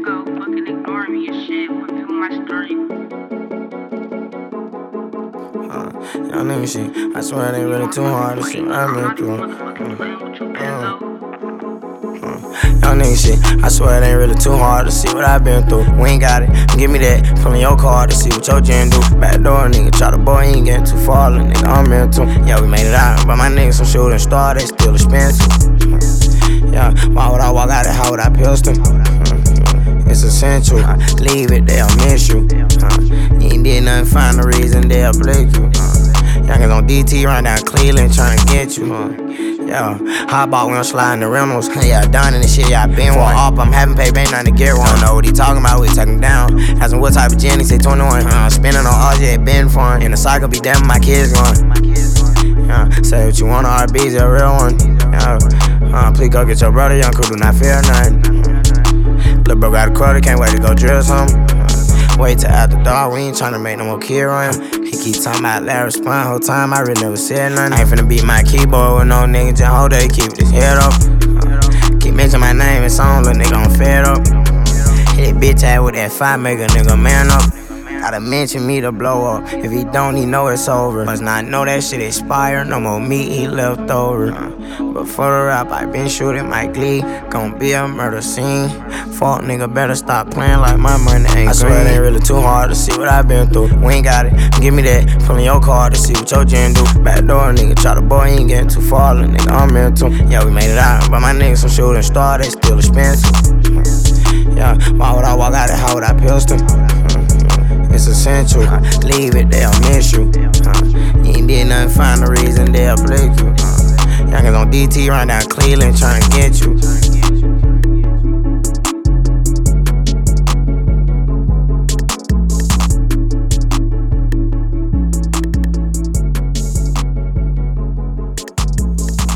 go, fucking ignore me and shit. Put me on my story. Y'all niggas shit, I swear it ain't really too hard to see what I've been through. Y'all niggas shit, I swear it ain't really too hard to see what I've been through. We ain't got it, give me that, put in your card to see what your gen do. Backdoor nigga, try to boy, he ain't getting too far, little nigga, I'm into. Yeah, we made it out, but my niggas some shooting star, they still expensive. Yeah, why would I walk out the house with that pistol? It's essential, leave it, they'll miss you. You ain't did nothing, find a reason, they'll blick you. Youngins on DT right now, Cleveland tryna get you. Yeah, hot ball, we don't slide in the rentals. Yeah, done in the shit, yeah, I been one. Up, I'm having paper, ain't nothing to get one. Don't know what he talking about, we take him down. Asking what type of gin, he say 21. Spinning on RJ, been foreign. In the cycle, be damn, my kids going. Yeah, say what you want, RB's a real one. Yeah, please go get your brother, young crew, do not fear nothing. Lil' bro got a quarter, can't wait to go drill something. Wait till after dark, we ain't tryna make no more kid on him. He keep talking about let respond, whole time I really never said nothing. I ain't finna beat my keyboard with no nigga, just hold that, keep his head up. Keep mentioning my name and song, little nigga, I'm fed up. Hit that bitch ass with that 5, make a nigga man up. Gotta mention me to blow up. If he don't, he know it's over. Must not know that shit expired. No more meat, he left over. But for the rap, I been shooting my glee. Gon' be a murder scene. Fuck nigga, better stop playing like my money ain't I swear it ain't really too hard to see what I been through. We ain't got it, give me that. Put in your card to see what your gen do. Backdoor nigga, try to boy, he ain't getting too far. Little nigga, I'm into. Yeah, we made it out, but my niggas some shooting star, they still expensive. Yeah, why would I walk out the house with that pistol? It's essential, leave it, they'll miss you. You ain't did nothing, find a reason, they'll blick you. Youngins on DT right now, Cleveland tryna get you.